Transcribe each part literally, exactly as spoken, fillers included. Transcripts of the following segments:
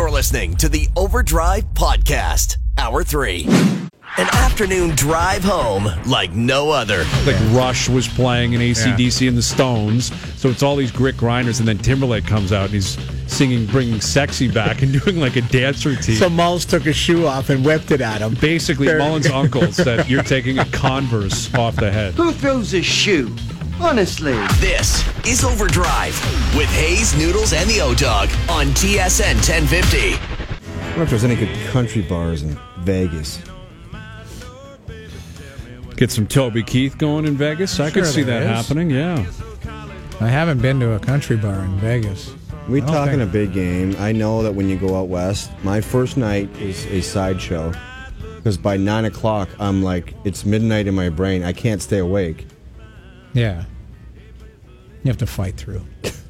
You're listening to the Overdrive Podcast, Hour three. An afternoon drive home like no other. Like Rush was playing and A C D C yeah. and the Stones. So it's all these grit grinders, and then Timberlake comes out and he's singing Bringing Sexy Back and doing like a dance routine. So Mullins took his shoe off and whipped it at him. Basically, Very Mullins' uncle said, you're taking a Converse off the head. Who throws a shoe? Honestly. This is Overdrive with Hayes, Noodles, and the O-Dog on T S N ten fifty. I wonder if there's any good country bars in Vegas. Get some Toby Keith going in Vegas. I Sure could see there that is. happening, yeah. I haven't been to a country bar in Vegas. We I don't talking think- a big game. I know that when you go out west, my first night is a sideshow. Because by nine o'clock, I'm like, it's midnight in my brain. I can't stay awake. Yeah. You have to fight through.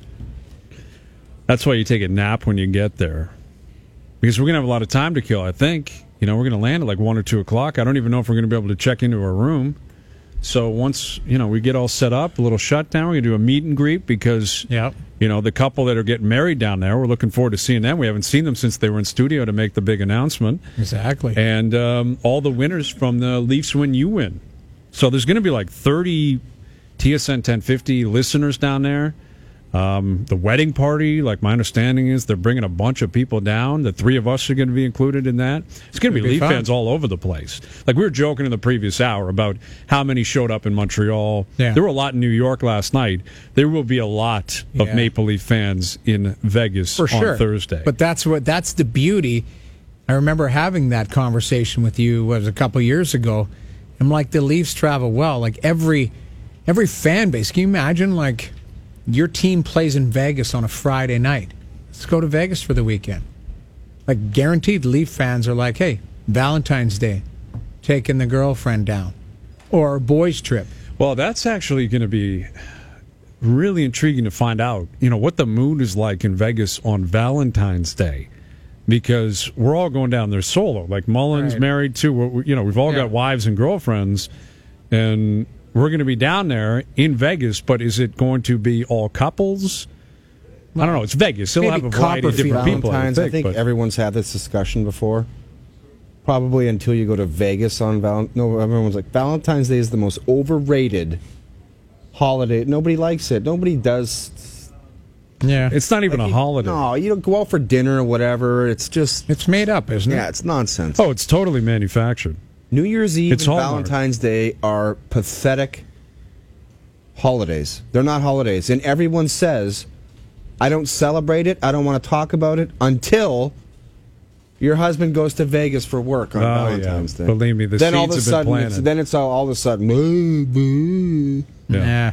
That's why you take a nap when you get there. Because we're going to have a lot of time to kill, I think. You know, we're going to land at like one or two o'clock. I don't even know if we're going to be able to check into our room. So once, you know, we get all set up, a little shutdown, we're going to do a meet and greet because, Yep. you know, the couple that are getting married down there, we're looking forward to seeing them. We haven't seen them since they were in studio to make the big announcement. Exactly. And um, all the winners from the Leafs Win, You Win. So there's going to be like thirty T S N ten fifty listeners down there. Um, the wedding party, like my understanding is they're bringing a bunch of people down. The three of us are going to be included in that. It's going to be, be Leaf fun. fans all over the place. Like we were joking in the previous hour about how many showed up in Montreal. Yeah. There were a lot in New York last night. There will be a lot of Yeah. Maple Leaf fans in Vegas For sure. on Thursday. But that's what that's the beauty. I remember having that conversation with you was a couple years ago. I'm like, the Leafs travel well. Like every every fan base. Can you imagine like your team plays in Vegas on a Friday night? Let's go to Vegas for the weekend. Like guaranteed Leaf fans are like, hey, Valentine's Day, taking the girlfriend down. Or boys trip. Well, that's actually going to be really intriguing to find out, you know, what the mood is like in Vegas on Valentine's Day. Because we're all going down there solo. Like Mullins Right. married too. We're- You know, we've all Yeah. got wives and girlfriends. And we're going to be down there in Vegas, but is it going to be all couples? I don't know. It's Vegas. It'll Maybe have a variety of different Copperfield. people. I Valentine's, I think, think but- everyone's had this discussion before. Probably until you go to Vegas on Valentine's. No, everyone's like, Valentine's Day is the most overrated holiday. Nobody likes it. Nobody does. Yeah. It's not even like, a you- holiday. No, you don't go out for dinner or whatever. It's just, It's made up, isn't yeah, it? it's nonsense. Oh, it's totally manufactured. New Year's Eve It's and Hallmark. Valentine's Day are pathetic holidays. They're not holidays. And everyone says, I don't celebrate it. I don't want to talk about it until your husband goes to Vegas for work on Oh, Valentine's yeah. Day. Believe me, the then all of a seeds have been sudden, planted. it's, then it's all, all of a sudden, boo, boo. Yeah. Yeah.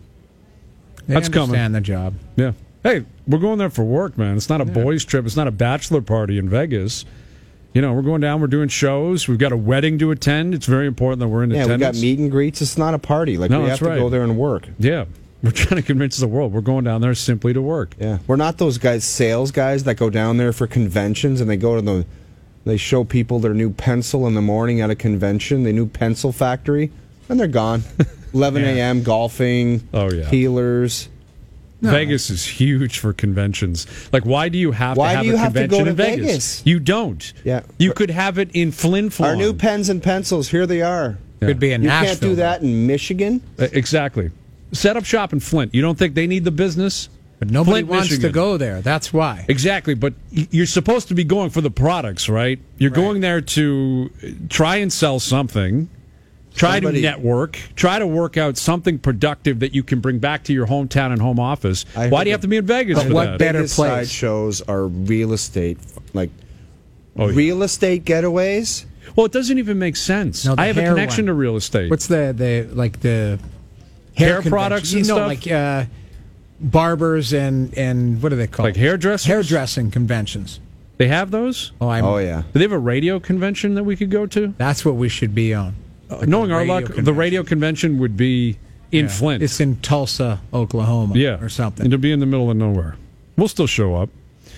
They That's coming. understand the job. Yeah. Hey, we're going there for work, man. It's not a boys' trip. It's not a bachelor party in Vegas. You know, we're going down. We're doing shows. We've got a wedding to attend. It's very important that we're in Yeah, we attendance. got meet and greets. It's not a party. Like, No, we have that's to right. go there and work. Yeah. We're trying to convince the world. We're going down there simply to work. Yeah, we're not those guys, sales guys that go down there for conventions and they go to the, they show people their new pencil in the morning at a convention, the new pencil factory, and they're gone. eleven a.m. golfing, Oh, yeah. healers. Vegas is huge for conventions. Like, why do you have Why to have do you a have to convention go to in Vegas? Vegas? You don't. Yeah. You could have it in Flin Flon. Our new pens and pencils, here they are. Could be in You Nashville. can't do that in Michigan. Uh, Exactly. Set up shop in Flint. You don't think they need the business? But nobody Flint, wants Michigan. to go there. That's why. Exactly, but y- you're supposed to be going for the products, right? You're Right. going there to try and sell something, try Somebody- to network, try to work out something productive that you can bring back to your hometown and home office. I Why heard do you have that- to be in Vegas But for what that? better Biggest place? side shows are real estate, like Oh, yeah. real estate getaways. Well, it doesn't even make sense. No, the I have a hair connection one. to real estate. What's the, the like the Hair convention? products You and know, stuff? like uh, barbers and and what are they called? Like hairdressers? Hairdressing conventions. They have those? Oh, I'm, Oh yeah, Do they have a radio convention that we could go to? That's what we should be on. Like Knowing a our radio luck, the convention. radio convention would be in Yeah. Flint. It's in Tulsa, Oklahoma, Yeah, or something. And to be in the middle of nowhere. We'll still show up.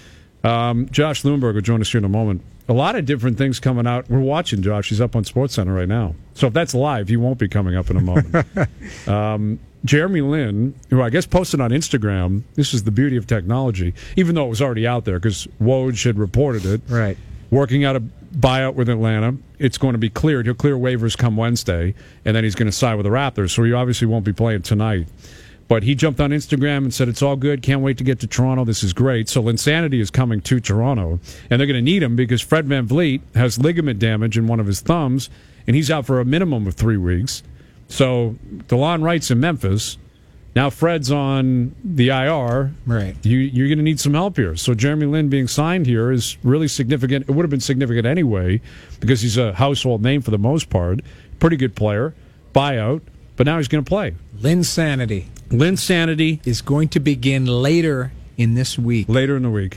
Um, Josh Lewinberg will join us here in a moment. A lot of different things coming out. We're watching Josh. He's up on SportsCenter right now. So if that's live, he won't be coming up in a moment. um, Jeremy Lin, who I guess posted on Instagram, this is the beauty of technology, even though it was already out there because Woj had reported it. Right. Working out a buyout with Atlanta. It's going to be cleared. He'll clear waivers come Wednesday, and then he's going to sign with the Raptors, so he obviously won't be playing tonight. But he jumped on Instagram and said, it's all good. Can't wait to get to Toronto. This is great. So Linsanity is coming to Toronto, and they're going to need him because Fred VanVleet has ligament damage in one of his thumbs, and he's out for a minimum of three weeks. So DeLon Wright's in Memphis. Now Fred's on the I R. Right. You, you're going to need some help here. So Jeremy Lin being signed here is really significant. It would have been significant anyway because he's a household name for the most part. Pretty good player. Buyout. But now he's going to play. Linsanity. Linsanity is going to begin later in this week. Later in the week.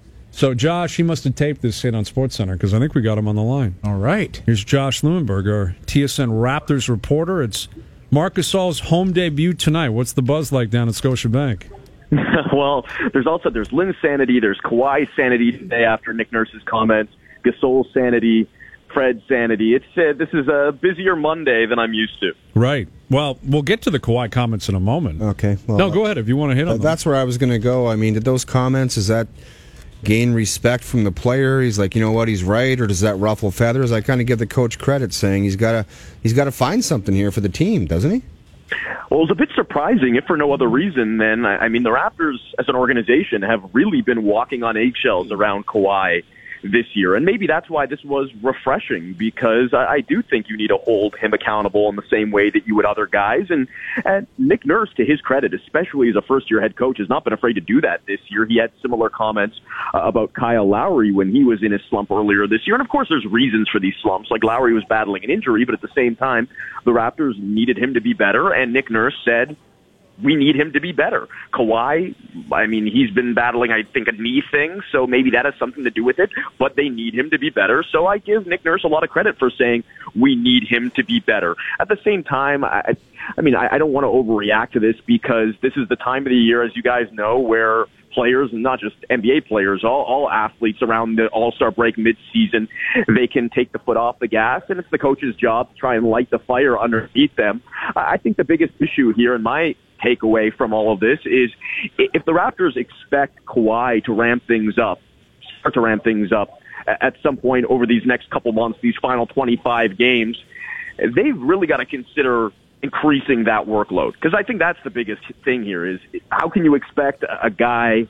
So Josh, he must have taped this hit on SportsCenter because I think we got him on the line. All right. Here's Josh Lewenberg, our T S N Raptors reporter. It's Marc Gasol's home debut tonight. What's the buzz like down at Scotiabank? Well, there's also there's Linsanity, there's Kawhi sanity today after Nick Nurse's comments, Gasol sanity, Fred sanity. It's uh, this is a busier Monday than I'm used to. Right. Well, we'll get to the Kawhi comments in a moment. Okay. Well, no, go ahead if you want to hit on them. That's where I was going to go. I mean, did those comments, is that gain respect from the player? He's like, you know what, he's right, or does that ruffle feathers? I kind of give the coach credit, saying he's got to he's got to find something here for the team, doesn't he? Well, it was a bit surprising, if for no other reason than, I mean, the Raptors as an organization have really been walking on eggshells around Kawhi this year. And maybe that's why this was refreshing, because I, I do think you need to hold him accountable in the same way that you would other guys. And, and Nick Nurse, to his credit, especially as a first-year head coach, has not been afraid to do that this year. He had similar comments uh, about Kyle Lowry when he was in his slump earlier this year. And, of course, there's reasons for these slumps. Like, Lowry was battling an injury, but at the same time, the Raptors needed him to be better, and Nick Nurse said, we need him to be better. Kawhi, I mean, he's been battling, I think, a knee thing, so maybe that has something to do with it, but they need him to be better. So I give Nick Nurse a lot of credit for saying we need him to be better. At the same time, I, I mean, I, I don't want to overreact to this because this is the time of the year, as you guys know, where players, and not just N B A players, all, all athletes around the All-Star break mid-season, they can take the foot off the gas, and it's the coach's job to try and light the fire underneath them. I think the biggest issue here, in my takeaway from all of this, is if the Raptors expect Kawhi to ramp things up, start to ramp things up at some point over these next couple months, these final twenty-five games, they've really got to consider increasing that workload. Because I think that's the biggest thing here is how can you expect a guy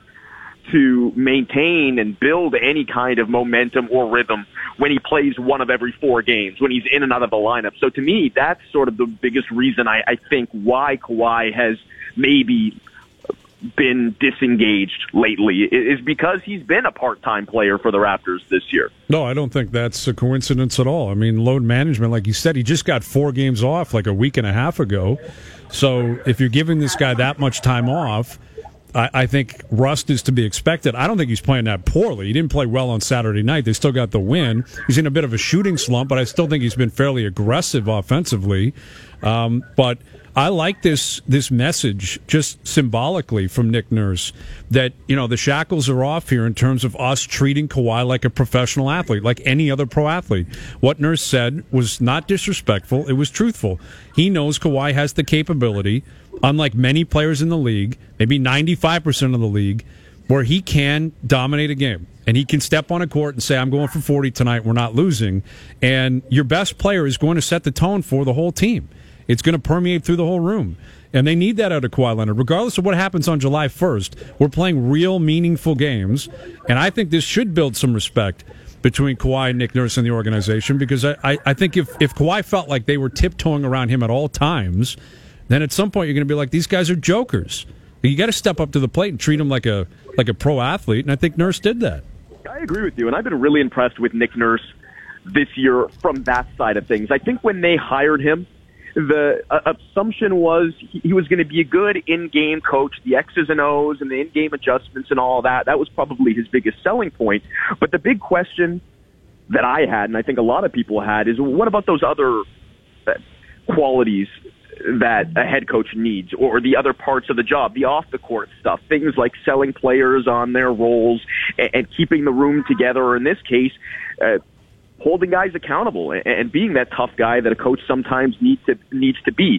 to maintain and build any kind of momentum or rhythm when he plays one of every four games, when he's in and out of the lineup. So to me, that's sort of the biggest reason I, I think why Kawhi has maybe been disengaged lately is because he's been a part-time player for the Raptors this year. No, I don't think that's a coincidence at all. I mean, load management, like you said, he just got four games off like a week and a half ago. So if you're giving this guy that much time off, I, I think rust is to be expected. I don't think he's playing that poorly. He didn't play well on Saturday night. They still got the win. He's in a bit of a shooting slump, but I still think he's been fairly aggressive offensively. Um, but I like this this message just symbolically from Nick Nurse that, you know, the shackles are off here in terms of us treating Kawhi like a professional athlete, like any other pro athlete. What Nurse said was not disrespectful. It was truthful. He knows Kawhi has the capability, unlike many players in the league, maybe ninety-five percent of the league, where he can dominate a game. And he can step on a court and say, I'm going for forty tonight, we're not losing. And your best player is going to set the tone for the whole team. It's going to permeate through the whole room. And they need that out of Kawhi Leonard. Regardless of what happens on July first, we're playing real, meaningful games. And I think this should build some respect between Kawhi and Nick Nurse and the organization, because I, I, I think if, if Kawhi felt like they were tiptoeing around him at all times, then at some point you're going to be like, these guys are jokers. You got to step up to the plate and treat him like a like a pro athlete, and I think Nurse did that. I agree with you, and I've been really impressed with Nick Nurse this year from that side of things. I think when they hired him, the uh, assumption was he, he was going to be a good in-game coach, the X's and O's and the in-game adjustments and all that. That was probably his biggest selling point. But the big question that I had, and I think a lot of people had, is what about those other qualities that a head coach needs, or the other parts of the job, the off-the-court stuff, things like selling players on their roles and, and keeping the room together, or in this case, uh, holding guys accountable and, and being that tough guy that a coach sometimes needs to needs to be.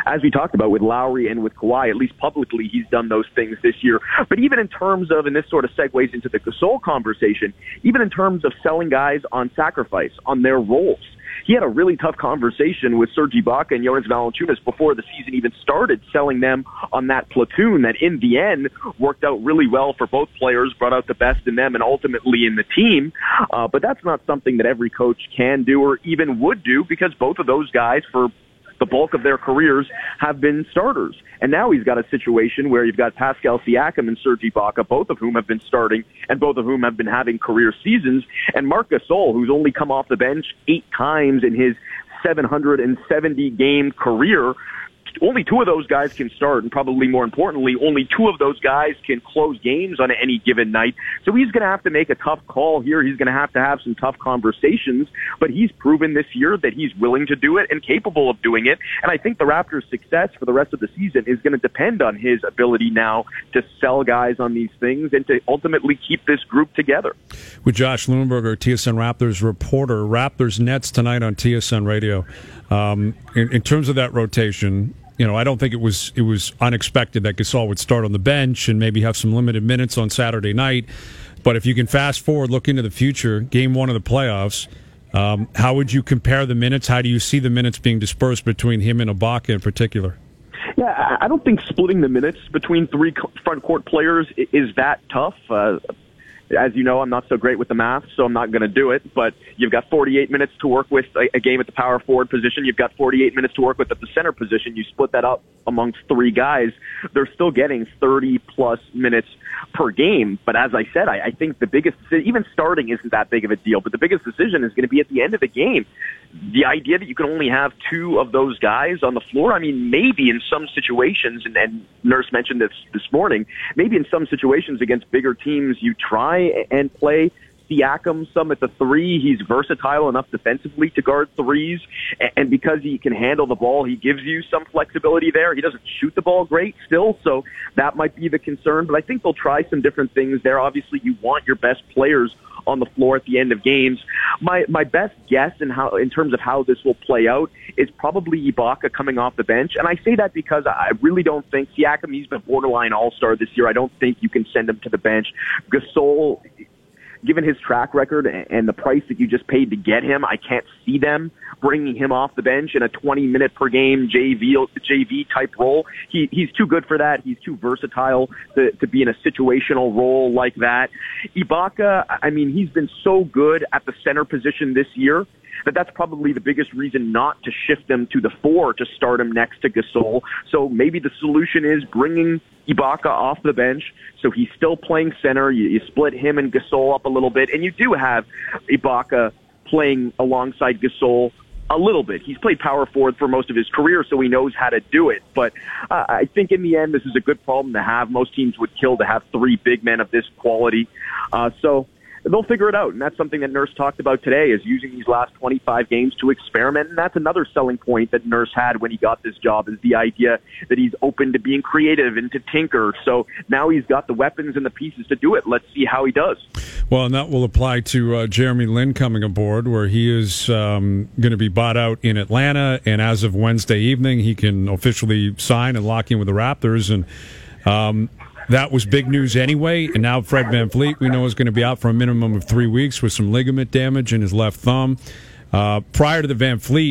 as we talked about with Lowry and with Kawhi, at least publicly, he's done those things this year. But even in terms of, and this sort of segues into the Gasol conversation, even in terms of selling guys on sacrifice, on their roles, he had a really tough conversation with Serge Ibaka and Jonas Valanciunas before the season even started, selling them on that platoon that in the end worked out really well for both players, brought out the best in them and ultimately in the team. Uh, but that's not something that every coach can do or even would do, because both of those guys, for the bulk of their careers, have been starters. And now he's got a situation where you've got Pascal Siakam and Serge Ibaka, both of whom have been starting and both of whom have been having career seasons, and Marc Gasol, who's only come off the bench eight times in his seven hundred seventy game career. Only two of those guys can start, and probably more importantly, only two of those guys can close games on any given night. So he's going to have to make a tough call here. He's going to have to have some tough conversations, but he's proven this year that he's willing to do it and capable of doing it. And I think the Raptors' success for the rest of the season is going to depend on his ability now to sell guys on these things and to ultimately keep this group together. With Josh Lewinberger, T S N Raptors reporter. Raptors Nets tonight on T S N Radio. Um, in, in terms of that rotation, you know, I don't think it was it was unexpected that Gasol would start on the bench and maybe have some limited minutes on Saturday night. But if you can fast forward, look into the future, game one of the playoffs, um, how would you compare the minutes? How do you see the minutes being dispersed between him and Ibaka in particular? Yeah, I don't think splitting the minutes between three front court players is that tough. Uh, As you know, I'm not so great with the math, so I'm not going to do it. But you've got forty-eight minutes to work with a, a game at the power forward position. You've got forty-eight minutes to work with at the center position. You split that up amongst three guys. They're still getting thirty-plus minutes per game. But as I said, I, I think the biggest, even starting isn't that big of a deal, but the biggest decision is going to be at the end of the game. The idea that you can only have two of those guys on the floor, I mean, maybe in some situations, and, and Nurse mentioned this this morning, maybe in some situations against bigger teams, you try and play Siakam some at the three. He's versatile enough defensively to guard threes, and because he can handle the ball, he gives you some flexibility there. He doesn't shoot the ball great still, so that might be the concern, but I think they'll try some different things there. Obviously, you want your best players on the floor at the end of games. My my best guess in how in terms of how this will play out is probably Ibaka coming off the bench, and I say that because I really don't think Siakam, he's been borderline all-star this year. I don't think you can send him to the bench. Gasol, given his track record and the price that you just paid to get him, I can't see them bringing him off the bench in a twenty minute per game J V J V type role. He he's too good for that. He's too versatile to, to be in a situational role like that. Ibaka, I mean, he's been so good at the center position this year that that's probably the biggest reason not to shift them to the four to start him next to Gasol. So maybe the solution is bringing Ibaka off the bench so he's still playing center. You, you split him and Gasol up a little bit, and you do have Ibaka playing alongside Gasol a little bit. He's played power forward for most of his career, so he knows how to do it. But uh, I think in the end, this is a good problem to have. Most teams would kill to have three big men of this quality. Uh, so they'll figure it out, and that's something that Nurse talked about today, is using these last twenty-five games to experiment, and that's another selling point that Nurse had when he got this job, is the idea that he's open to being creative and to tinker. So now he's got the weapons and the pieces to do it. Let's see how he does. Well, and that will apply to uh, Jeremy Lin coming aboard, where he is um, going to be bought out in Atlanta, and as of Wednesday evening, he can officially sign and lock in with the Raptors, and um, that was big news anyway, and now Fred VanVleet, we know, is going to be out for a minimum of three weeks with some ligament damage in his left thumb. Uh, prior to the VanVleet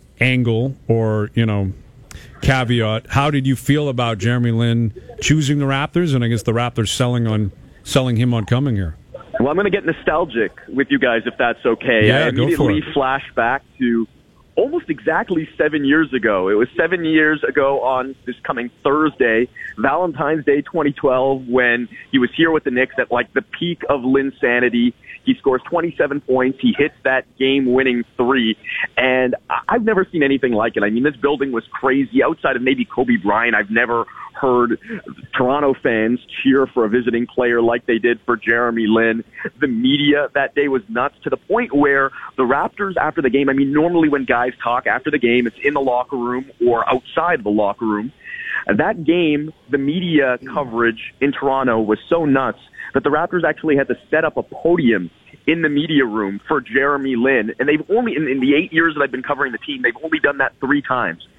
angle or, you know, caveat, how did you feel about Jeremy Lin choosing the Raptors, and I guess the Raptors selling on selling him on coming here? Well, I'm going to get nostalgic with you guys, if that's okay. Yeah, I immediately go for it. flash back to almost exactly seven years ago. It was seven years ago on this coming Thursday, Valentine's Day twenty twelve, when he was here with the Knicks at like the peak of Linsanity. He scores twenty-seven points. He hits that game-winning three, and I've never seen anything like it. I mean, this building was crazy. Outside of maybe Kobe Bryant, I've never heard Toronto fans cheer for a visiting player like they did for Jeremy Lin. The media that day was nuts, to the point where the Raptors, after the game, I mean, normally when guys talk after the game, it's in the locker room or outside the locker room. That game, the media coverage in Toronto was so nuts that the Raptors actually had to set up a podium in the media room for Jeremy Lin. And they've only, in, in the eight years that I've been covering the team, they've only done that three times.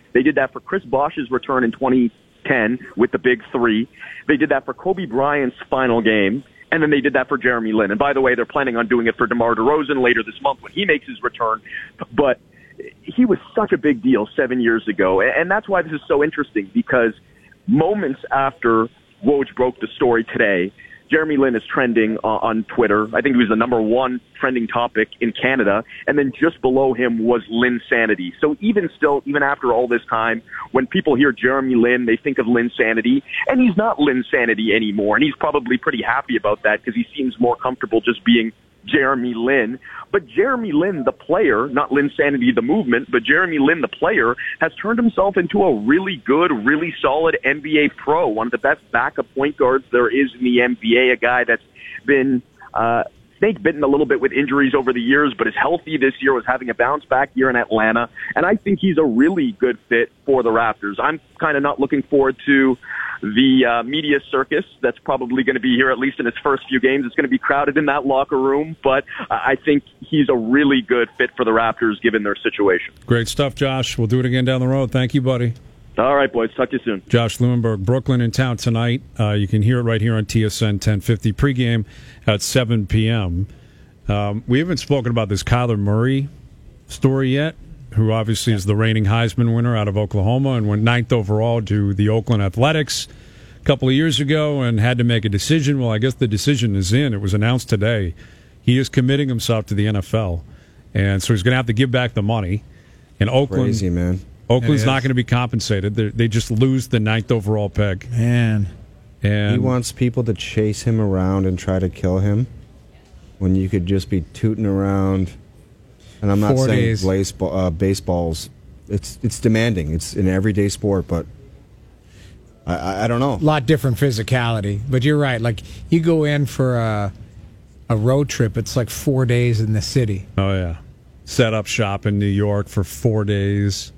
They did that for Chris Bosch's return in twenty ten with the Big Three. They did that for Kobe Bryant's final game. And then they did that for Jeremy Lin. And by the way, they're planning on doing it for DeMar DeRozan later this month when he makes his return. But he was such a big deal seven years ago. And that's why this is so interesting, because moments after Woj broke the story today, Jeremy Lin is trending uh, on Twitter. I think he was the number one trending topic in Canada. And then just below him was Linsanity. So even still, even after all this time, when people hear Jeremy Lin, they think of Linsanity. And he's not Linsanity anymore. And he's probably pretty happy about that because he seems more comfortable just being Jeremy Lin. But Jeremy Lin, the player, not Linsanity, the movement, but Jeremy Lin, the player, has turned himself into a really good, really solid N B A pro, one of the best backup point guards there is in the N B A, a guy that's been uh, snake-bitten a little bit with injuries over the years, but is healthy this year, was having a bounce-back year in Atlanta, and I think he's a really good fit for the Raptors. I'm kind of not looking forward to the uh, media circus that's probably going to be here, at least in his first few games. It's going to be crowded in that locker room, but I think he's a really good fit for the Raptors given their situation. Great stuff, Josh. We'll do it again down the road. Thank you, buddy. All right, boys. Talk to you soon. Josh Lewenberg, Brooklyn in town tonight. Uh, you can hear it right here on T S N ten fifty pregame at seven p.m. Um, we haven't spoken about this Kyler Murray story yet, who obviously is the reigning Heisman winner out of Oklahoma and went ninth overall to the Oakland Athletics a couple of years ago and had to make a decision. Well, I guess the decision is in. It was announced today. He is committing himself to the N F L, and so he's going to have to give back the money. And Oakland, Crazy, man. Oakland's not going to be compensated. They're, they just lose the ninth overall pick. Man. And he wants people to chase him around and try to kill him when you could just be tooting around. And I'm not Four saying days. baseball, uh, baseball's it's it's demanding. It's an everyday sport, but I, I, I don't know. A lot different physicality, but you're right. Like, you go in for a, a road trip, it's like four days in the city. Oh, yeah. Set up shop in New York for four days.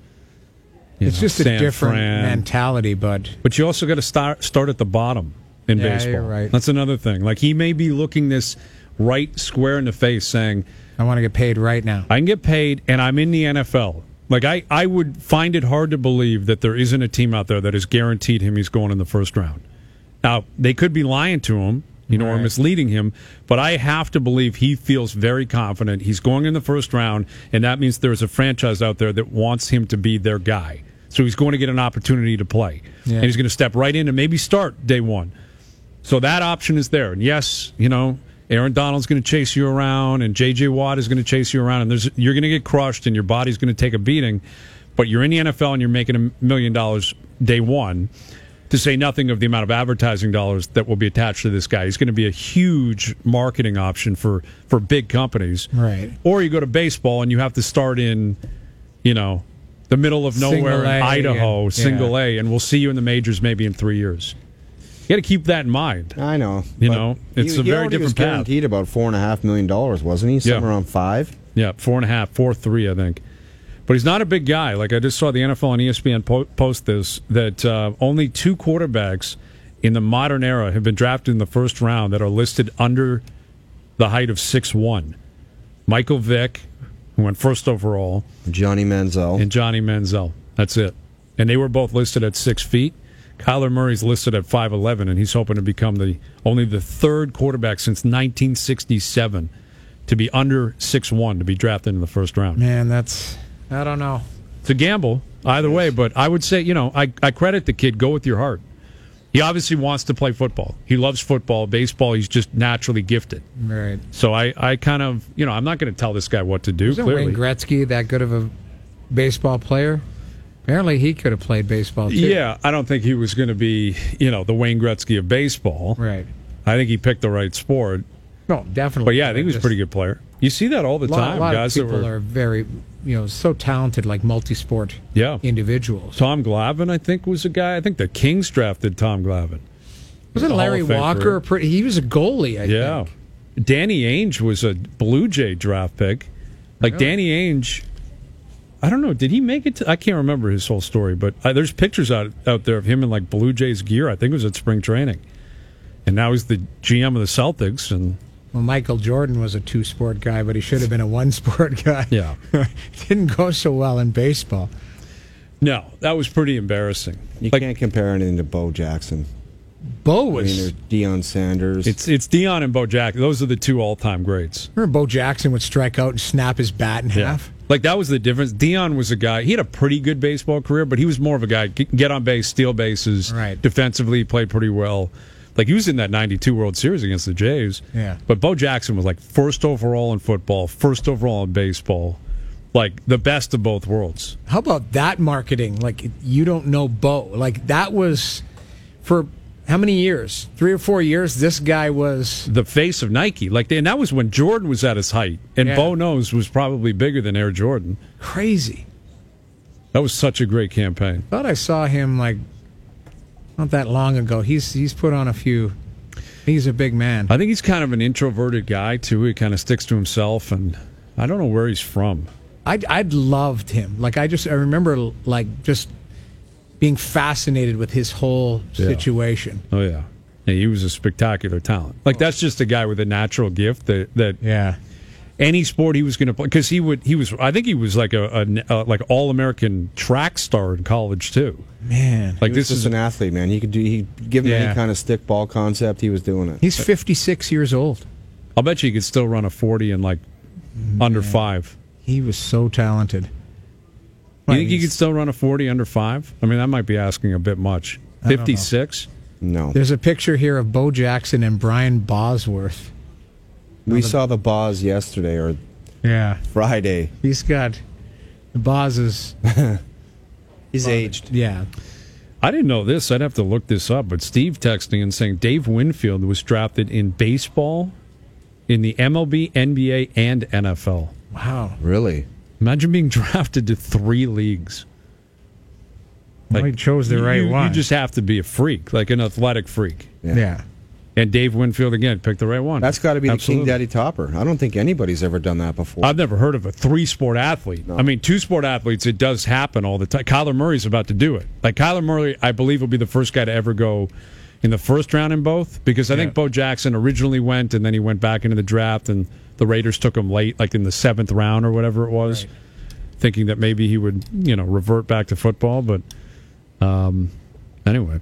You It's know, just a San different Fran. mentality, but But you also got to start start at the bottom in Yeah, baseball. you're right. That's another thing. Like, he may be looking this right square in the face saying, I want to get paid right now. I can get paid, and I'm in the N F L. Like, I, I would find it hard to believe that there isn't a team out there that has guaranteed him he's going in the first round. Now, they could be lying to him, you know, or Right. misleading him, but I have to believe he feels very confident he's going in the first round, and that means there's a franchise out there that wants him to be their guy. So he's going to get an opportunity to play. Yeah. And he's going to step right in and maybe start day one. So that option is there. And yes, you know, Aaron Donald's going to chase you around, and J J. Watt is going to chase you around, and there's, you're going to get crushed, and your body's going to take a beating. But you're in the N F L, and you're making a million dollars day one, to say nothing of the amount of advertising dollars that will be attached to this guy. He's going to be a huge marketing option for, for big companies. Right. Or you go to baseball, and you have to start in, you know, the middle of nowhere Single A, in Idaho, and- single yeah. A, and we'll see you in the majors maybe in three years. You got to keep that in mind. I know. You but know, it's he, a he very already different was path. guaranteed about four and a half million dollars, wasn't he? Somewhere Yeah. around five. Yeah, four and a half, four three, I think. But he's not a big guy. Like, I just saw the N F L and E S P N po- post this, that uh, only two quarterbacks in the modern era have been drafted in the first round that are listed under the height of six one. Michael Vick, who went first overall, Johnny Manziel. and Johnny Manziel. That's it. And they were both listed at six feet. Kyler Murray's listed at five eleven, and he's hoping to become the only the third quarterback since nineteen sixty-seven to be under six one to be drafted in the first round. Man, that's, I don't know. It's a gamble either way, but I would say, you know, I, I credit the kid. Go with your heart. He obviously wants to play football. He loves football. Baseball, he's just naturally gifted. Right. So I, I kind of, you know, I'm not going to tell this guy what to do, Isn't clearly. Wayne Gretzky that good of a baseball player? Apparently he could have played baseball, too. Yeah, I don't think he was going to be, you know, the Wayne Gretzky of baseball. Right. I think he picked the right sport. No, definitely. But yeah, I think he was a Just- pretty good player. You see that all the A lot, time, a lot guys of that people were. are very, you know, so talented, like multi-sport Yeah. individuals. Tom Glavine, I think, was a guy. I think the Kings drafted Tom Glavine. Wasn't Hall Larry of Fame Walker career. a pretty? He was a goalie, I Yeah. think. Danny Ainge was a Blue Jay draft pick. Like, Really? Danny Ainge, I don't know, did he make it to, I can't remember his whole story, but uh, there's pictures out, out there of him in, like, Blue Jays gear. I think it was at spring training. And now he's the G M of the Celtics, and Well, Michael Jordan was a two-sport guy, but he should have been a one-sport guy. Yeah. Didn't go so well in baseball. No, that was pretty embarrassing. You Like, can't compare anything to Bo Jackson. Bo I mean, was. there's Deion Sanders. It's it's Deion and Bo Jackson. Those are the two all-time greats. Remember Bo Jackson would strike out and snap his bat in half? Like, that was the difference. Deion was a guy, he had a pretty good baseball career, but he was more of a guy, get on base, steal bases. Right. Defensively, he played pretty well. Like, he was in that ninety-two World Series against the Jays. Yeah. But Bo Jackson was like first overall in football, first overall in baseball. Like, the best of both worlds. How about that marketing? Like, you don't know Bo. Like, that was for how many years? Three or four years, this guy was. The face of Nike. Like, and that was when Jordan was at his height. And Yeah. Bo knows was probably bigger than Air Jordan. Crazy. That was such a great campaign. Thought I saw him, like, not that long ago. He's he's put on a few. He's a big man. I think he's kind of an introverted guy, too. He kind of sticks to himself, and I don't know where he's from. I'd, I'd loved him. Like, I just, I remember, like, just being fascinated with his whole Yeah. situation. Oh, yeah. Yeah, he was a spectacular talent. Like, that's just a guy with a natural gift that, that Yeah. any sport he was going to play, because he would, he was, I think he was like a, a, a like all-American track star in college, too. Man. Like, He was this just is an athlete, man. He could do. He give him Yeah. any kind of stick ball concept. He was doing it. He's fifty-six years old. I'll bet you he could still run a forty in like under five. He was so talented. You think he could still run a forty under five? I mean, that might be asking a bit much. I don't know. fifty-six? No, There's a picture here of Bo Jackson and Brian Bosworth. we saw the Boz yesterday or Yeah. Friday. He's got the Bosses. He's aged. Yeah. I didn't know this. I'd have to look this up. But Steve texting and saying Dave Winfield was drafted in baseball, in the M L B, N B A, and N F L. Wow. Really? Imagine being drafted to three leagues. Well, he chose the you, right you, one. You just have to be a freak, like an athletic freak. Yeah. And Dave Winfield, again, picked the right one. That's got to be Absolutely. the King Daddy Topper. I don't think anybody's ever done that before. I've never heard of a three-sport athlete. No. I mean, two-sport athletes, it does happen all the time. Kyler Murray's about to do it. Like, Kyler Murray, I believe, will be the first guy to ever go in the first round in both, because I Yeah. think Bo Jackson originally went, and then he went back into the draft, and the Raiders took him late, like in the seventh round or whatever it was, Right. thinking that maybe he would, you know, revert back to football. But um, anyway.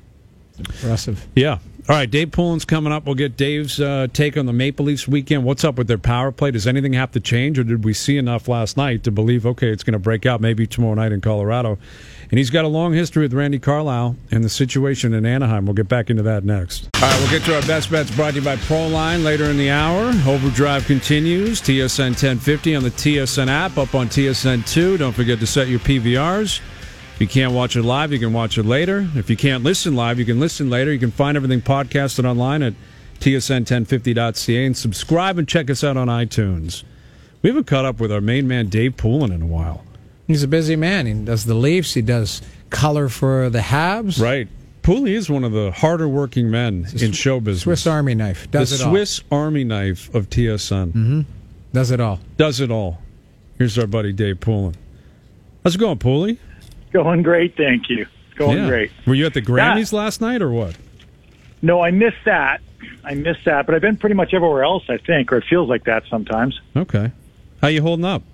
Impressive. Yeah. All right, Dave Pullen's coming up. We'll get Dave's uh, take on the Maple Leafs weekend. What's up with their power play? Does anything have to change, or did we see enough last night to believe, okay, it's going to break out maybe tomorrow night in Colorado? And he's got a long history with Randy Carlyle and the situation in Anaheim. We'll get back into that next. All right, we'll get to our best bets brought to you by Proline later in the hour. Overdrive continues. T S N ten fifty on the T S N app, up on T S N two. Don't forget to set your P V Rs. If you can't watch it live, you can watch it later. If you can't listen live, you can listen later. You can find everything podcasted online at T S N ten fifty dot C A and subscribe and check us out on iTunes. We haven't caught up with our main man, Dave Poulin, in a while. He's a busy man. He does the Leafs. He does color for the Habs. Right. Pooley is one of the harder working men in show business. Swiss Army knife. Does the it all. Swiss Army knife of T S N. Mm-hmm. Does it all. Does it all. Here's our buddy Dave Poulin. How's it going, Pooley? Going great, thank you. Going Yeah. great. Were you at the Grammys last night or what? No, I missed that. I missed that, but I've been pretty much everywhere else, I think, or it feels like that sometimes. Okay. How you holding up?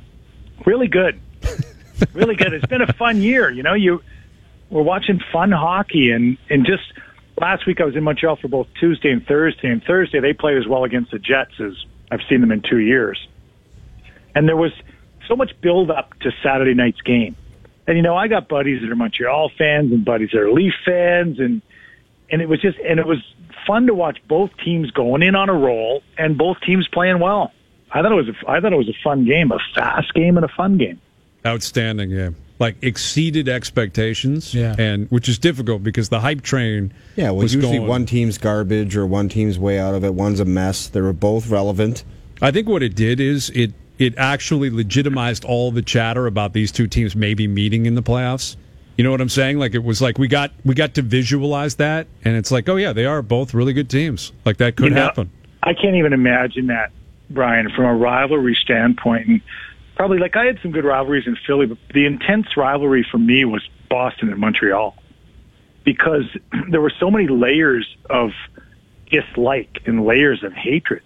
Really good. Really good. It's been a fun year. You know, you we're watching fun hockey, and, and just last week I was in Montreal for both Tuesday and Thursday, and Thursday they played as well against the Jets as I've seen them in two years. And there was so much build-up to Saturday night's game. And, you know, I got buddies that are Montreal fans and buddies that are Leaf fans, and and it was just and it was fun to watch both teams going in on a roll and both teams playing well. I thought it was a, I thought it was a fun game, a fast game and a fun game. Outstanding game. Like exceeded expectations, Yeah. and which is difficult because the hype train. Yeah, well, was usually going. one team's garbage or one team's way out of it. One's a mess. They were both relevant. I think what it did is it it actually legitimized all the chatter about these two teams maybe meeting in the playoffs. You know what I'm saying? Like it was like we got we got to visualize that, and it's like, oh yeah, they are both really good teams. Like that could You know, happen. I can't even imagine that, Brian, from a rivalry standpoint. And probably, like, I had some good rivalries in Philly, but the intense rivalry for me was Boston and Montreal because there were so many layers of dislike and layers of hatred.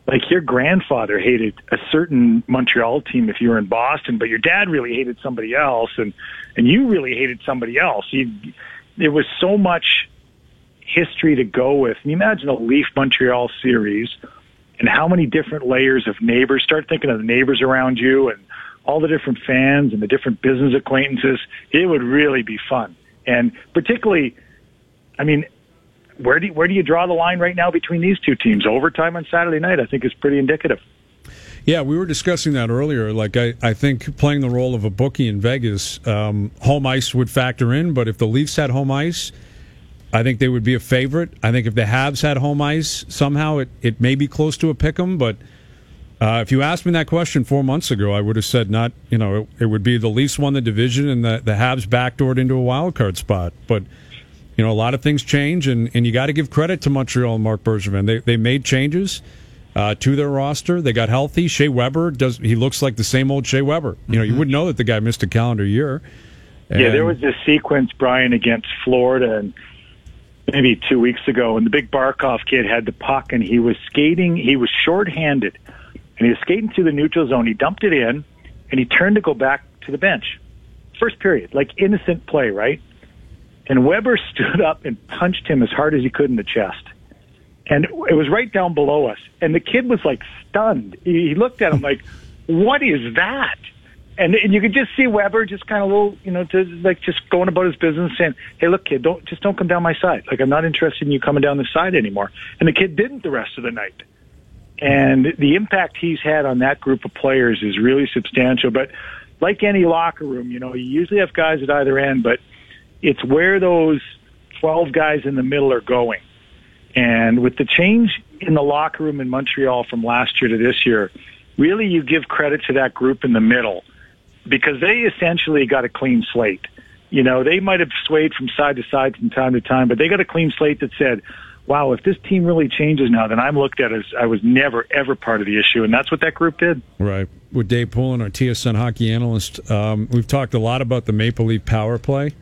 like your grandfather hated a certain Montreal team if you were in Boston, but your dad really hated somebody else, and and you really hated somebody else. You, there was so much history to go with. And you imagine a Leaf Montreal series and how many different layers of neighbors. Start thinking of the neighbors around you and all the different fans and the different business acquaintances. It would really be fun. And particularly, I mean, where do you, where do you draw the line right now between these two teams? Overtime on Saturday night, I think, is pretty indicative. Yeah, we were discussing that earlier. Like, I, I think playing the role of a bookie in Vegas, um, home ice would factor in, but if the Leafs had home ice, I think they would be a favorite. I think if the Habs had home ice, somehow it, it may be close to a pick'em, but uh, if you asked me that question four months ago, I would have said not, you know, it, it would be the Leafs won the division and the, the Habs backdoored into a wild card spot. But, you know, a lot of things change, and, and you got to give credit to Montreal and Marc Bergevin. They they made changes uh, to their roster. They got healthy. Shea Weber, does he looks like the same old Shea Weber. You know, you wouldn't know that the guy missed a calendar year. And yeah, there was this sequence, Brian, against Florida, and maybe two weeks ago, and the big Barkov kid had the puck, and he was skating. He was shorthanded, and he was skating through the neutral zone. He dumped it in, and he turned to go back to the bench. First period, like innocent play, right? And Weber stood up and punched him as hard as he could in the chest. And it was right down below us. And the kid was like stunned. He he looked at him like, what is that? And, and you could just see Weber just kind of little, you know, to, like just going about his business saying, hey, look, kid, don't just don't come down my side. Like, I'm not interested in you coming down the side anymore. And the kid didn't the rest of the night. And the impact he's had on that group of players is really substantial. But like any locker room, you know, you usually have guys at either end, but it's where those twelve guys in the middle are going. And with the change in the locker room in Montreal from last year to this year, really you give credit to that group in the middle, because they essentially got a clean slate. You know, they might have swayed from side to side from time to time, but they got a clean slate that said, wow, if this team really changes now, then I'm looked at as I was never, ever part of the issue. And that's what that group did. Right. With Dave Poulin, our T S N hockey analyst, um, we've talked a lot about the Maple Leaf power play.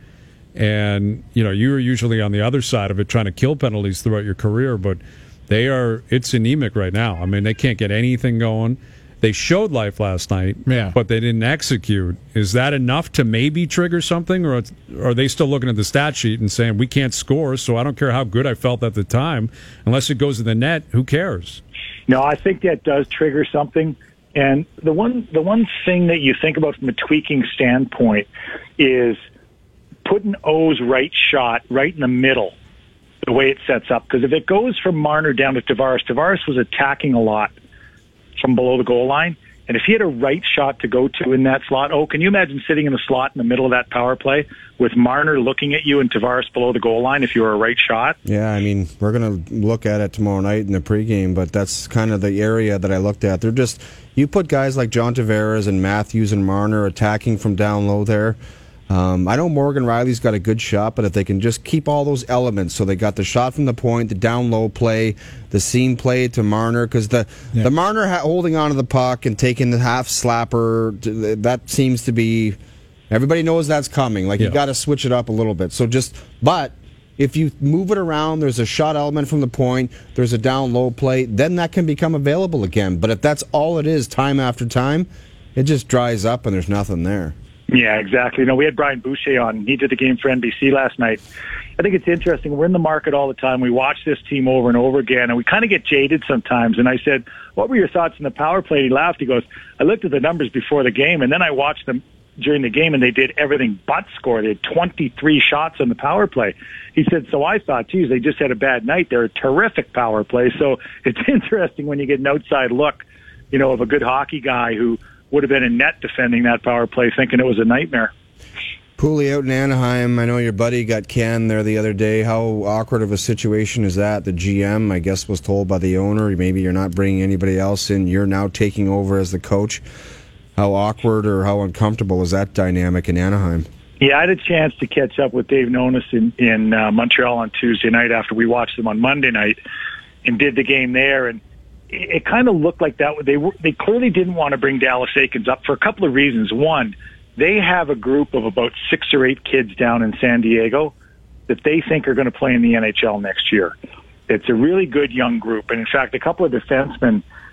And, you know, you were usually on the other side of it trying to kill penalties throughout your career, but they are, it's anemic right now. I mean, they can't get anything going. They showed life last night, yeah. but they didn't execute. Is that enough to maybe trigger something, or are they still looking at the stat sheet and saying, we can't score, so I don't care how good I felt at the time. Unless it goes to the net, who cares? No, I think that does trigger something. And the one, the one thing that you think about from a tweaking standpoint is putting O's right shot right in the middle, the way it sets up. Because if it goes from Marner down to Tavares, Tavares was attacking a lot from below the goal line. And if he had a right shot to go to in that slot, oh, can you imagine sitting in the slot in the middle of that power play with Marner looking at you and Tavares below the goal line if you were a right shot? Yeah, I mean, we're going to look at it tomorrow night in the pregame, but that's kind of the area that I looked at. They're just, you put guys like John Tavares and Matthews and Marner attacking from down low there. Um, I know Morgan Riley's got a good shot, but if they can just keep all those elements, so they got the shot from the point, the down low play, the seam play to Marner, because the yeah. the Marner ha- holding onto the puck and taking the half slapper, that seems to be, everybody knows that's coming. Like, yeah. you got to switch it up a little bit. So just, but if you move it around, there's a shot element from the point, there's a down low play, then that can become available again. But if that's all it is, time after time, it just dries up and there's nothing there. Yeah, exactly. You know, we had Brian Boucher on. He did the game for N B C last night. I think it's interesting. We're in the market all the time. We watch this team over and over again, and we kind of get jaded sometimes. And I said, what were your thoughts on the power play? He laughed. He goes, I looked at the numbers before the game, and then I watched them during the game, and they did everything but score. They had twenty-three shots on the power play. He said, so I thought, geez, they just had a bad night. They're a terrific power play. So it's interesting when you get an outside look, you know, of a good hockey guy who would have been in net defending that power play, thinking it was a nightmare. Pooley out in Anaheim. I know your buddy got canned there the other day. How awkward of a situation is that? The G M, I guess, was told by the owner, maybe you're not bringing anybody else in. You're now taking over as the coach. How awkward or how uncomfortable is that dynamic in Anaheim? Yeah, I had a chance to catch up with Dave Nonis in, in uh, Montreal on Tuesday night after we watched them on Monday night and did the game there. And it kind of looked like that. They were, they clearly didn't want to bring Dallas Eakins up for a couple of reasons. One, they have a group of about six or eight kids down in San Diego that they think are going to play in the N H L next year. It's a really good young group. And in fact, a couple of defensemen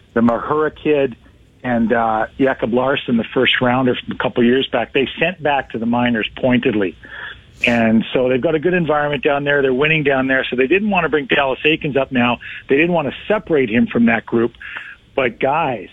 the Mahura kid and uh, Jakob Larsson, the first rounder from a couple of years back, they sent back to the minors pointedly. And so they've got a good environment down there. They're winning down there. So they didn't want to bring Dallas Aikens up now. They didn't want to separate him from that group. But guys,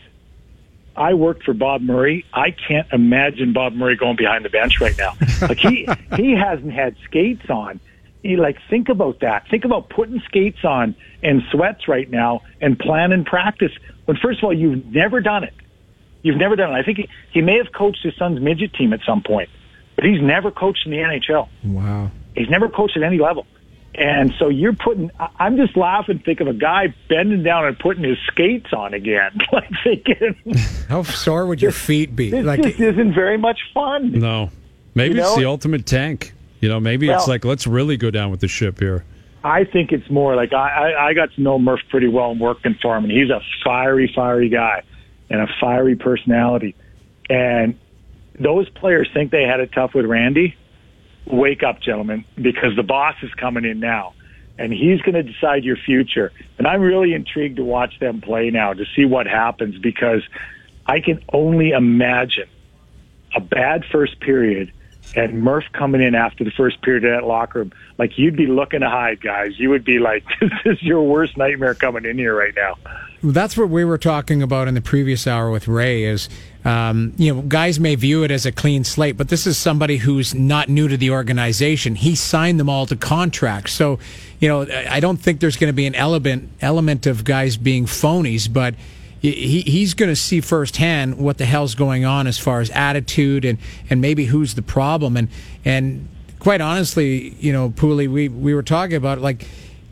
I worked for Bob Murray. I can't imagine Bob Murray going behind the bench right now. Like he, he hasn't had skates on. He, like, think about that. Think about putting skates on and sweats right now and planning practice. When, first of all, you've never done it. You've never done it. I think he, he may have coached his son's midget team at some point, but he's never coached in the N H L. Wow. He's never coached at any level. And so you're putting, I'm just laughing, think of a guy bending down and putting his skates on again. Like, thinking, how sore would your feet be? This like, just isn't very much fun. No. Maybe You it's know? the ultimate tank. You know, maybe it's Well- like, let's really go down with the ship here. I think it's more like I, I, I got to know Murph pretty well and working for him, and he's a fiery, fiery guy and a fiery personality. And those players think they had it tough with Randy. Wake up, gentlemen, because the boss is coming in now, and he's going to decide your future. And I'm really intrigued to watch them play now to see what happens, because I can only imagine a bad first period and Murph coming in after the first period of that locker room. Like, you'd be looking to hide, guys. You would be like, this is your worst nightmare coming in here right now. that's what we were talking about in the previous hour with Ray is, um, you know, guys may view it as a clean slate, but this is somebody who's not new to the organization. He signed them all to contracts. So, you know, I don't think there's going to be an element, element of guys being phonies, but he, he's going to see firsthand what the hell's going on as far as attitude and, and maybe who's the problem. And, and quite honestly, you know, Pooley, we, we were talking about, like,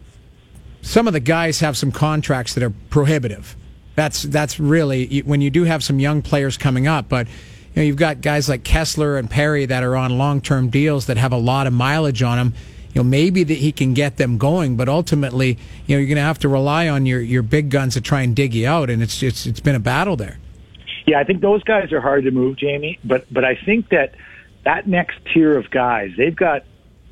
some of the guys have some contracts that are prohibitive. That's that's really when you do have some young players coming up. But you know, you've got guys like Kessler and Perry that are on long-term deals that have a lot of mileage on them. You know, maybe that he can get them going, but ultimately, you know, you're going to have to rely on your, your big guns to try and dig you out, and it's it's it's been a battle there. Yeah, I think those guys are hard to move, Jamie. But but I think that that next tier of guys, they've got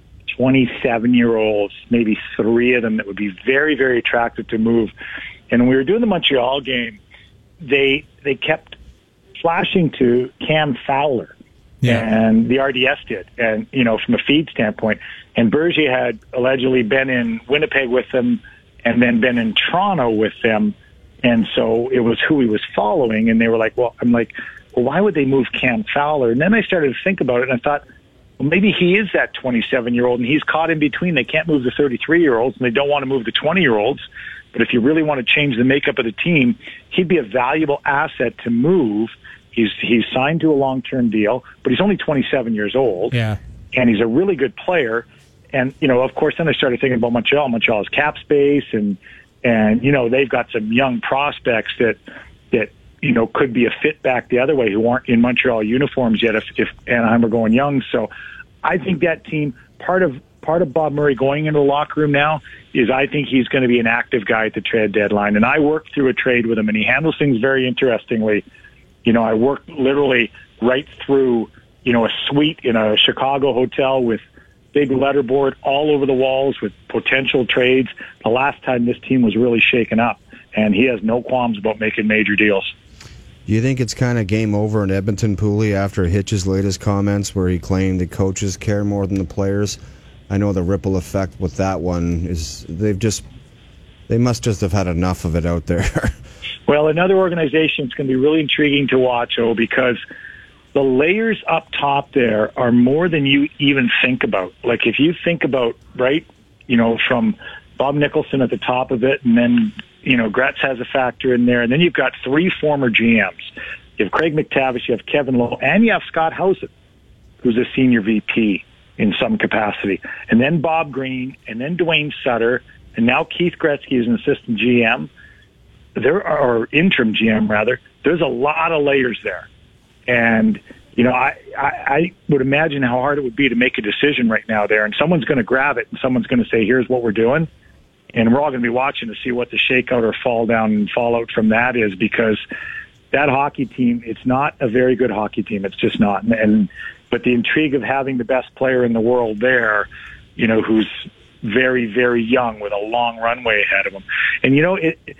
twenty-seven-year-olds, maybe three of them that would be very, very attractive to move. And when we were doing the Montreal game, they they kept flashing to Cam Fowler, Yeah. and the R D S did, and you know, from a feed standpoint. And Bergier had allegedly been in Winnipeg with them, and then been in Toronto with them, and so it was who he was following. And they were like, "Well," I'm like, "Well, why would they move Cam Fowler?" And then I started to think about it, and I thought, well, maybe he is that twenty-seven-year-old, and he's caught in between. They can't move the thirty-three-year-olds, and they don't want to move the twenty-year-olds. But if you really want to change the makeup of the team, he'd be a valuable asset to move. He's he's signed to a long-term deal, but he's only twenty-seven years old, Yeah. and he's a really good player. And, you know, of course, then I started thinking about Montreal. Montreal's cap space, and, and you know, they've got some young prospects that, that you know, could be a fit back the other way who aren't in Montreal uniforms yet if, if Anaheim were going young. So I think that team, part of part of Bob Murray going into the locker room now is I think he's going to be an active guy at the trade deadline. And I worked through a trade with him, and he handles things very interestingly. You know, I worked literally right through, you know, a suite in a Chicago hotel with big letterboard all over the walls with potential trades. The last time this team was really shaken up, and he has no qualms about making major deals. Do you think it's kind of game over in Edmonton, Pooley, after Hitch's latest comments where he claimed the coaches care more than the players? I know the ripple effect with that one is they've just, they must just have had enough of it out there. Well, another organization is going to be really intriguing to watch, oh, because the layers up top there are more than you even think about. Like, if you think about, right, you know, from Bob Nicholson at the top of it, and then, you know, Gretz has a factor in there, and then you've got three former G Ms. You have Craig McTavish, you have Kevin Lowe, and you have Scott Housen, who's a senior V P in some capacity, and then Bob Green, and then Dwayne Sutter, and now Keith Gretzky is an assistant G M. There are, or interim G M rather. There's a lot of layers there. And, you know, I, I, I would imagine how hard it would be to make a decision right now there. And someone's going to grab it, and someone's going to say, here's what we're doing. And we're all going to be watching to see what the shakeout or fall down and fallout from that is, because that hockey team, it's not a very good hockey team. It's just not. And, and but the intrigue of having the best player in the world there, you know, who's very, very young with a long runway ahead of him. And, you know, it,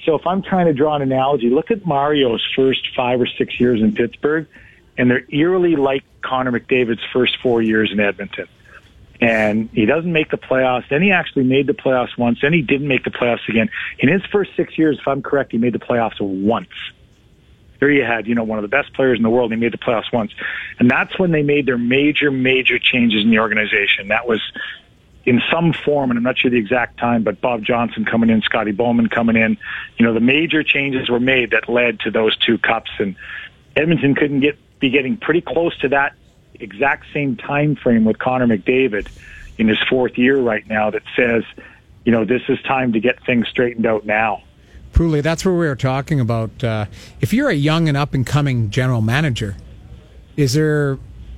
So if I'm trying to draw an analogy, look at Mario's first five or six years in Pittsburgh, and they're eerily like Connor McDavid's first four years in Edmonton. And he doesn't make the playoffs. Then he actually made the playoffs once. Then he didn't make the playoffs again. In his first six years, if I'm correct, he made the playoffs once. There you had, you know, one of the best players in the world. He made the playoffs once. And that's when they made their major, major changes in the organization. That was in some form, and I'm not sure the exact time, but Bob Johnson coming in, Scotty Bowman coming in. You know, the major changes were made that led to those two cups. And Edmonton couldn't get be getting pretty close to that exact same time frame with Connor McDavid in his fourth year right now that says, you know, this is time to get things straightened out now. Pooley, that's where we were talking about. Uh, if you're a young and up-and-coming general manager, is there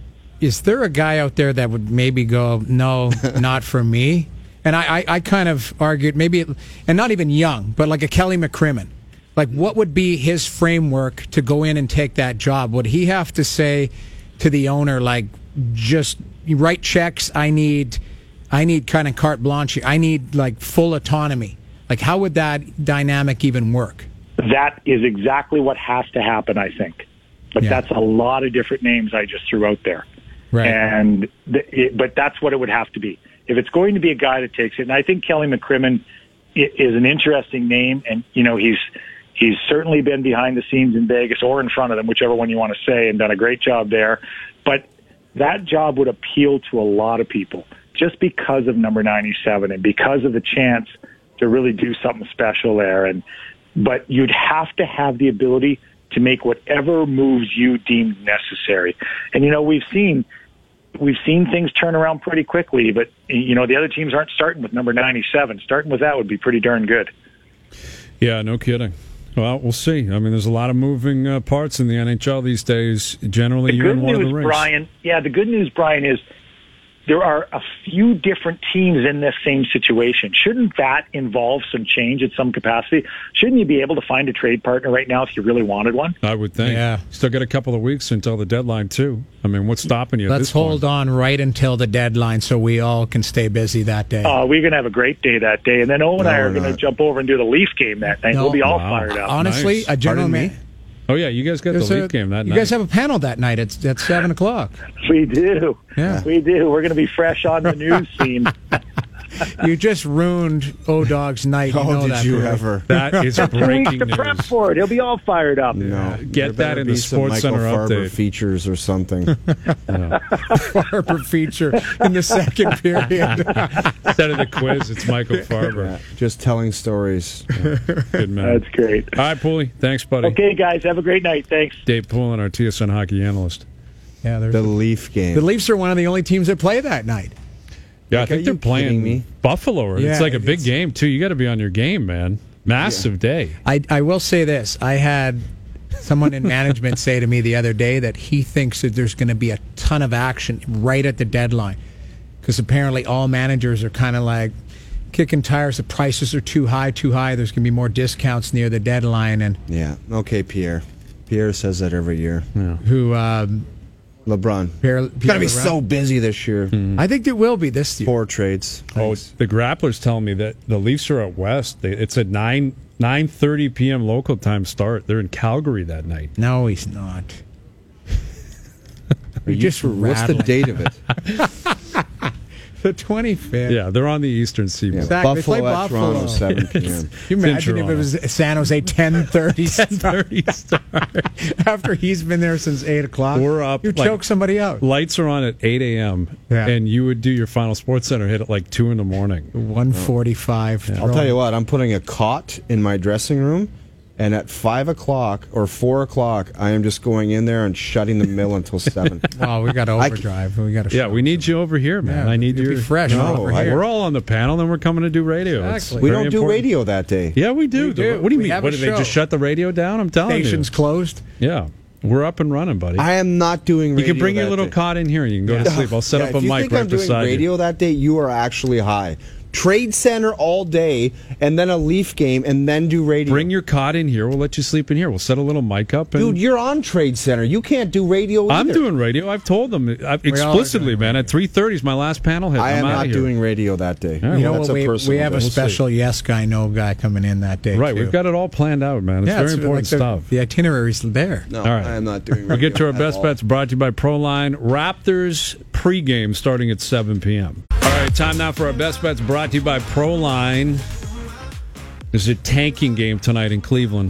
is there a guy out there that would maybe go, no, not for me? And I, I, I kind of argued maybe, and not even young, but like a Kelly McCrimmon. Like, what would be his framework to go in and take that job? Would he have to say to the owner, like, just write checks, I need, I need kind of carte blanche, I need, like, full autonomy? Like, how would that dynamic even work? That is exactly what has to happen, I think. But Yeah. that's a lot of different names I just threw out there. Right. And th- it, but that's what it would have to be. If it's going to be a guy that takes it, and I think Kelly McCrimmon i- is an interesting name, and, you know, he's he's certainly been behind the scenes in Vegas or in front of them, whichever one you want to say, and done a great job there. But that job would appeal to a lot of people just because of number ninety-seven and because of the chance to really do something special there. And but you'd have to have the ability to make whatever moves you deemed necessary. And, you know, we've seen we've seen things turn around pretty quickly, but, you know, the other teams aren't starting with number ninety-seven. Starting with that would be pretty darn good. Yeah, no kidding. Well, we'll see. I mean, there's a lot of moving uh, parts in the N H L these days. Generally, The you're good in one news, of the rings. Brian, yeah, the good news, Brian, is there are a few different teams in this same situation. Shouldn't that involve some change at some capacity? Shouldn't you be able to find a trade partner right now if you really wanted one? I would think. Yeah. Still got a couple of weeks until the deadline, too. I mean, what's stopping you at Let's this point? hold on right until the deadline so we all can stay busy that day. Uh, we're going to have a great day that day. And then Owen and I No, are we're going to not. jump over and do the Leaf game that night. No. We'll be all Wow. fired up. Honestly, Nice. a general Pardon me? man. Oh, yeah, you guys got the There's Leaf a- game that you night. guys have a panel that night. It's at seven o'clock. We do. Yeah. We do. We're going to be fresh on the news scene. You just ruined O-Dog's night. You Oh, know did that, you Barry. ever? That is Two weeks breaking to prep news. for it. He'll be all fired up. No. Get There that better in the be some Sports Michael Center Farber update. features or something. Farber feature in the second period. Instead of the quiz, it's Michael Farber. Yeah, just telling stories. Good man. That's great. All right, Pooley. Thanks, buddy. Okay, guys. Have a great night. Thanks. Dave Poulin, our T S N hockey analyst. Yeah, there's The Leaf game. the Leafs are one of the only teams that play that night. Yeah, I Like, are think they're you playing kidding me? Buffalo. Or Yeah, it's like a big it's- game, too. You got to be on your game, man. Massive day. I, I will say this. I had someone in management say to me the other day that he thinks that there's going to be a ton of action right at the deadline because apparently all managers are kind of like kicking tires. The prices are too high, too high. There's going to be more discounts near the deadline. And Yeah. Okay, Pierre. Pierre says that every year. who, um, LeBron. Pierre, Gotta Pierre be Lebrun? so busy this year. I think there will be this year. Four trades. Oh, the Grapplers telling me that the Leafs are out west. They, it's at nine nine thirty p.m. local time start. They're in Calgary that night. No, he's not. Are you just sure- What's the rattling. date of it? The twenty-fifth. Yeah, they're on the eastern seaboard. Zach, they play Buffalo at Buffalo. Toronto, seven p.m. Can you It's in imagine if it was San Jose ten thirty thirty start. after he's been there since eight o'clock? We're up, You like- choke somebody out. Lights are on at eight a.m. Yeah. and you would do your final Sports Center hit at like two in the morning. one forty-five. I'll tell you what, I'm putting a cot in my dressing room, and at five o'clock or four o'clock, I am just going in there and shutting the mill until seven. Well, we got I- overdrive. We got to. Yeah, we need you over here, man. Yeah, I need you'd you be fresh No, over I- here. We're all on the panel, and we're coming to do radio. It's Exactly. We very don't do important. radio that day. Yeah, we do. We do. What do you We mean? have What a did they show. just shut the radio down? I'm telling Station's you. closed. Yeah, we're up and running, buddy. I am not doing you radio can bring your that little day. cot in here. and You can go to sleep. I'll set Yeah, up a if you mic think right I'm doing beside radio you. that day, you are actually high. Trade Center all day, and then a Leaf game, and then do radio. Bring your cot in here. We'll let you sleep in here. We'll set a little mic up. And Dude, you're on Trade Center. You can't do radio either. I'm doing radio. I've told them I've, explicitly, man. radio. At three thirty is my last panel hit. I I'm am outta not here. doing radio that day. All right, You know well, what? that's a We, personal we have a day. We'll special yes guy, no guy coming in that day. Right, too. we've got it all planned out, man. It's yeah, very it's important like the, stuff. The itinerary's there. No, All right. I am not doing radio. We'll get to our at best all. bets brought to you by Proline. Raptors pregame starting at seven p.m. All right, time now for our best bets brought to you by Proline. There's a tanking game tonight in Cleveland.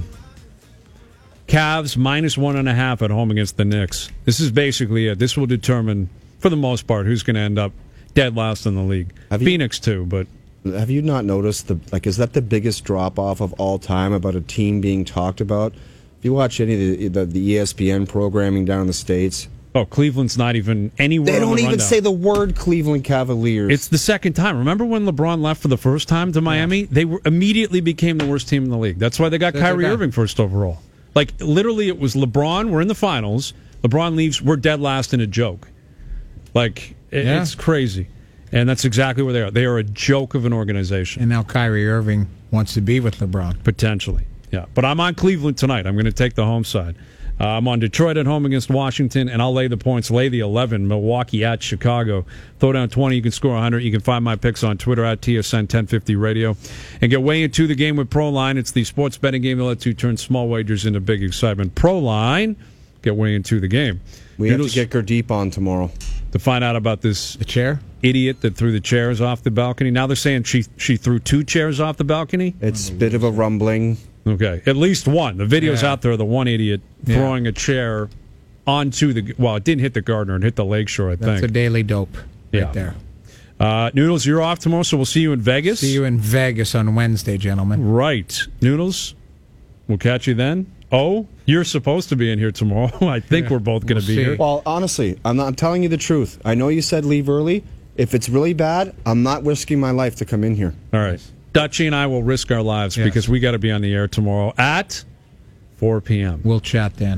Cavs minus one and a half at home against the Knicks. This is basically it. This will determine, for the most part, who's going to end up dead last in the league. Have you- Phoenix, too, but Have you not noticed the like? Is that the biggest drop off of all time about a team being talked about? If you watch any of the, the, the E S P N programming down in the States, oh, Cleveland's not even anywhere. they on don't the even rundown. say the word Cleveland Cavaliers. It's the second time. Remember when LeBron left for the first time to Miami? They were immediately became the worst team in the league. That's why they got That's Kyrie okay. Irving first overall. Like, literally, it was LeBron, we're in the finals. LeBron leaves, we're dead last in a joke. Like, it, Yeah. it's crazy. And that's exactly where they are. They are a joke of an organization, And now Kyrie Irving wants to be with LeBron. potentially. Yeah. But I'm on Cleveland tonight. I'm going to take the home side. Uh, I'm on Detroit at home against Washington, and I'll lay the points, lay the eleven, Milwaukee at Chicago. Throw down twenty, you can score one hundred. You can find my picks on Twitter at T S N ten fifty Radio. And get way into the game with Proline. It's the sports betting game that lets you turn small wagers into big excitement. Proline, get way into the game. we have to Noodles, get Gurdeep on tomorrow. to find out about this The chair? idiot that threw the chairs off the balcony. Now they're saying she she threw two chairs off the balcony. It's a bit of a rumbling. Okay, at least one. The video's Yeah. out there of the one idiot Yeah. throwing a chair onto the. Well, it didn't hit the gardener; it hit the lakeshore. I That's a think. daily dope right Yeah. there. Uh, Noodles, you're off tomorrow, so we'll see you in Vegas. See you in Vegas on Wednesday, gentlemen. Right, Noodles. We'll catch you then. Oh, you're supposed to be in here tomorrow. I think Yeah, we're both going to we'll be see. here. Well, honestly, I'm not I'm telling you the truth. I know you said leave early. If it's really bad, I'm not risking my life to come in here. All right, Dutchie and I will risk our lives Yes. because we got to be on the air tomorrow at four p.m. We'll chat then.